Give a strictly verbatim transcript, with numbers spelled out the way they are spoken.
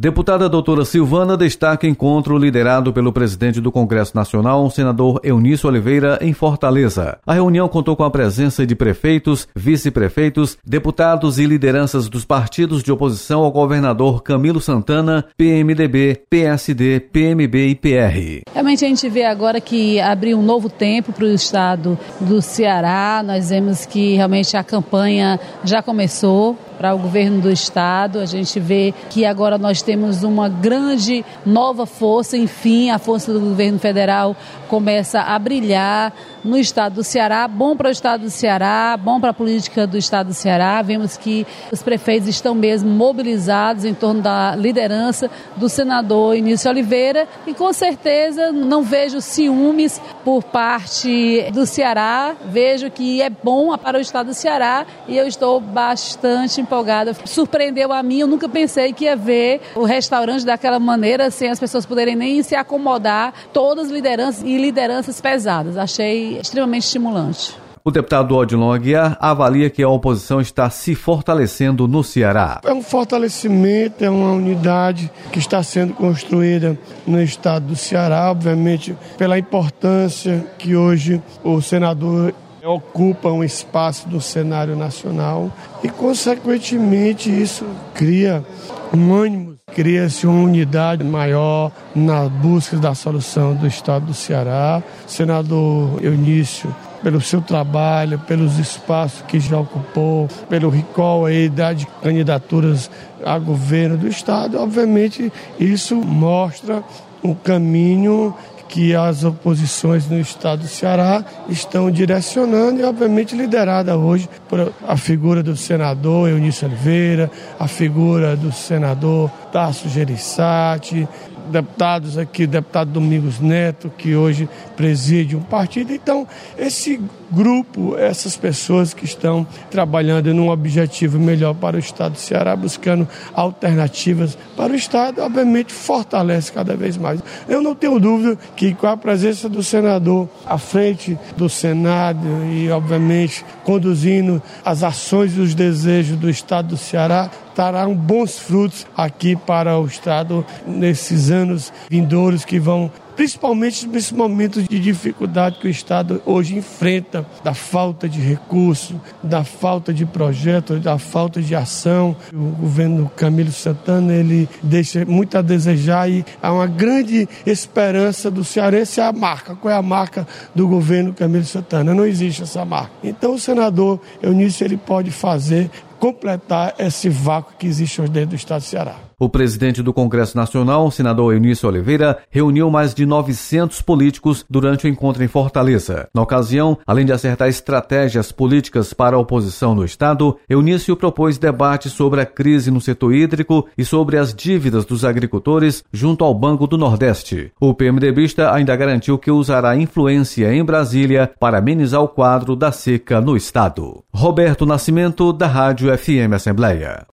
Deputada doutora Silvana destaca encontro liderado pelo presidente do Congresso Nacional, senador Eunício Oliveira, em Fortaleza. A reunião contou com a presença de prefeitos, vice-prefeitos, deputados e lideranças dos partidos de oposição ao governador Camilo Santana, P M D B, P S D, P M B e P R. Realmente a gente vê agora que abriu um novo tempo para o estado do Ceará. Nós vemos que realmente a campanha já começou para o governo do estado. A gente vê que agora nós temos uma grande nova força, enfim, a força do governo federal começa a brilhar no estado do Ceará, bom para o estado do Ceará, bom para a política do estado do Ceará. Vemos que os prefeitos estão mesmo mobilizados em torno da liderança do senador Eunício Oliveira e com certeza não vejo ciúmes por parte do Ceará, vejo que é bom para o estado do Ceará e eu estou bastante empolgada. Surpreendeu a mim, eu nunca pensei que ia ver o restaurante daquela maneira, sem as pessoas poderem nem se acomodar, todas lideranças e lideranças pesadas. Achei extremamente estimulante. O deputado Odilon Aguiar avalia que a oposição está se fortalecendo no Ceará. É um fortalecimento, é uma unidade que está sendo construída no estado do Ceará, obviamente pela importância que hoje o senador ocupa um espaço do cenário nacional e, consequentemente, isso cria um ânimo, cria-se uma unidade maior na busca da solução do estado do Ceará. O senador Eunício, pelo seu trabalho, pelos espaços que já ocupou, pelo recall aí de candidaturas a governo do estado, obviamente isso mostra um caminho que as oposições no estado do Ceará estão direcionando e, obviamente, liderada hoje por a figura do senador Eunício Oliveira, a figura do senador Tasso Gereissati, deputados aqui, deputado Domingos Neto, que hoje preside um partido. Então, esse grupo, essas pessoas que estão trabalhando num objetivo melhor para o estado do Ceará, buscando alternativas para o estado, obviamente fortalece cada vez mais. Eu não tenho dúvida que com a presença do senador à frente do Senado e, obviamente, conduzindo as ações e os desejos do estado do Ceará, trarão bons frutos aqui para o estado nesses anos vindouros que vão, principalmente nesse momento de dificuldade que o estado hoje enfrenta, da falta de recursos, da falta de projetos, da falta de ação. O governo Camilo Santana, ele deixa muito a desejar e há uma grande esperança do cearense. A marca, qual é a marca do governo Camilo Santana? Não existe essa marca. Então o senador Eunício, ele pode fazer, completar esse vácuo que existe hoje dentro do estado do Ceará. O presidente do Congresso Nacional, senador Eunício Oliveira, reuniu mais de novecentos políticos durante o encontro em Fortaleza. Na ocasião, além de acertar estratégias políticas para a oposição no estado, Eunício propôs debate sobre a crise no setor hídrico e sobre as dívidas dos agricultores junto ao Banco do Nordeste. O PMDBista ainda garantiu que usará influência em Brasília para amenizar o quadro da seca no estado. Roberto Nascimento, da Rádio F M Assembleia.